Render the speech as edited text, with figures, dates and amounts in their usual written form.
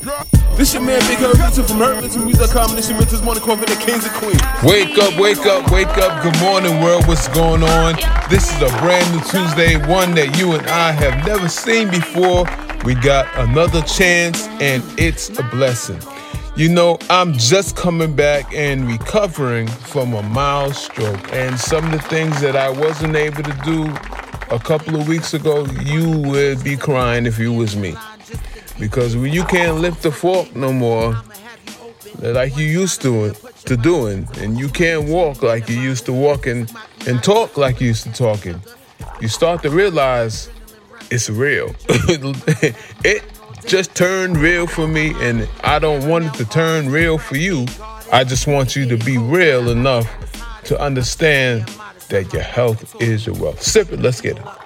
This your man Big Herb from HerbListenMusic.com. This your mentor's morning coffee, the kings and queens. Wake up, wake up, wake up. Good morning, world. What's going on? This is a brand new Tuesday, one that you and I have never seen before. We got another chance, and it's a blessing. You know, I'm just coming back and recovering from a mild stroke. And some of the things that I wasn't able to do a couple of weeks ago, you would be crying if you was me. Because when you can't lift the fork no more like you used to doing, and you can't walk like you used to walking and talk like you used to talking, you start to realize it's real. It just turned real for me, and I don't want it to turn real for you. I just want you to be real enough to understand that your health is your wealth. Sip it, let's get it.